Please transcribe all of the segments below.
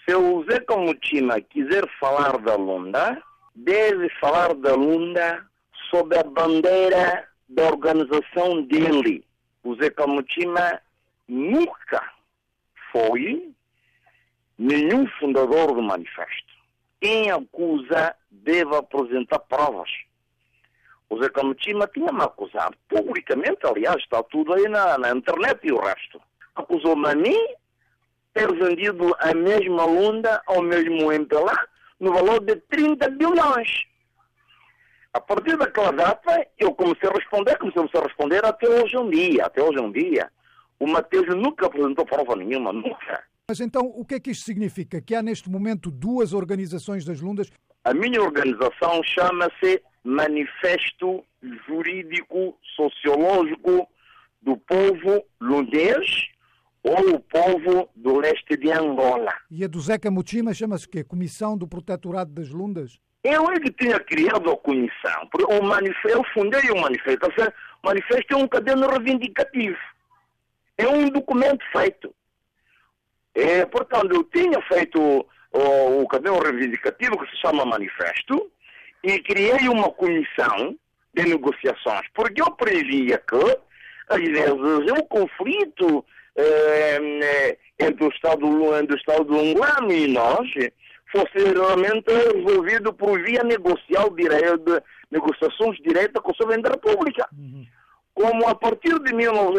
Se o Zé Camuchima quiser falar da Lunda, deve falar da Lunda sob a bandeira da organização dele. O Zé Camuchima nunca foi nenhum fundador do manifesto. Quem acusa deve apresentar provas. O Zé Camuchima tinha-me acusado publicamente, aliás, está tudo aí na internet e o resto. Acusou-me a mim ter vendido a mesma Lunda ao mesmo MPLA no valor de 30 bilhões. A partir daquela data, eu comecei a responder até hoje em dia. O Mateus nunca apresentou prova nenhuma, nunca. Mas então, o que é que isto significa? Que há neste momento duas organizações das Lundas? A minha organização chama-se Manifesto Jurídico Sociológico do Povo Lundês ou o Povo do Leste de Angola. E a do Zé Camuchima chama-se o quê? Comissão do Protetorado das Lundas? Eu é que tinha criado a comissão. Eu fundei o manifesto. O manifesto é um caderno reivindicativo. É um documento feito. Portanto, eu tinha feito o caderno reivindicativo que se chama manifesto e criei uma comissão de negociações, porque eu previa que, às vezes, um conflito entre o Estado angolano e nós fosse realmente resolvido por via negociações diretas com o Governo da República. Como a partir de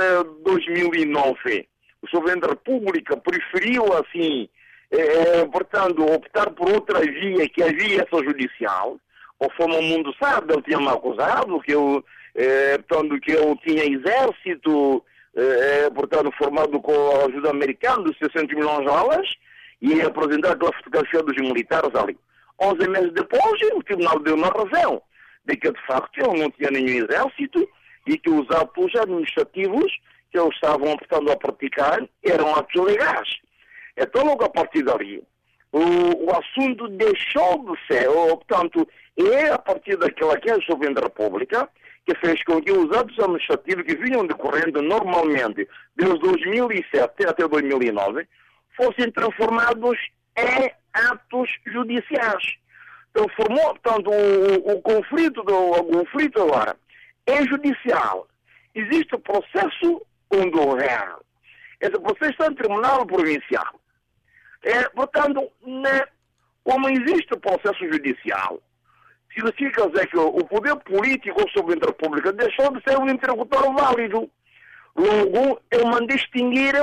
2009 o Governo da República preferiu, assim, portanto, optar por outra via, que é a via extrajudicial, conforme o mundo sabe, ele tinha-me acusado que eu tinha exército, portanto, formado com a ajuda americana de 600 milhões de dólares, e apresentar aquela fotografia dos militares ali. 11 meses depois, o tribunal deu uma razão de que, de facto, ele não tinha nenhum exército e que os atos administrativos que eles estavam, portanto, a praticar eram atos legais. Então, logo a partir dali, o assunto deixou de ser, portanto, é a partir daquela que é o Governo da República que fez com que os atos administrativos que vinham decorrendo normalmente desde 2007 até 2009 fossem transformados em atos judiciais. Transformou, portanto, o conflito agora é judicial. Existe o processo condominial. Esse processo está no Tribunal Provincial. Portanto, como existe o processo judicial, significa dizer que o poder político sobre a República deixou de ser um interlocutor válido. Logo, eu mandei extinguir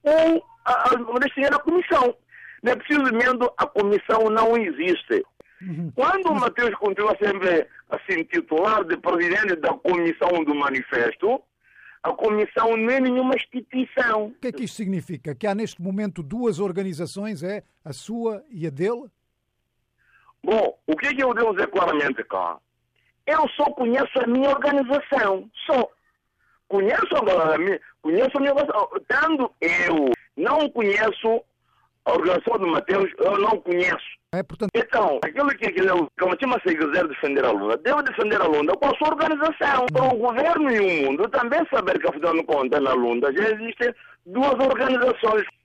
a comissão. Precisamente a comissão não existe. Quando o Mateus continua sempre a se intitular de presidente da comissão do manifesto, a comissão não é nenhuma instituição. O que é que isto significa? Que há neste momento duas organizações, a sua e a dele? Bom, o que é que eu devo dizer claramente cá? Eu só conheço a minha organização. Só. Conheço a minha organização. Tanto eu não conheço a organização do Mateus, eu não conheço. Portanto... Então, aquilo que ele, como se quiser defender a Lunda, deve defender a Lunda com a sua organização. Para o governo e o mundo também saber que, afinal de contas, na Lunda já existem duas organizações.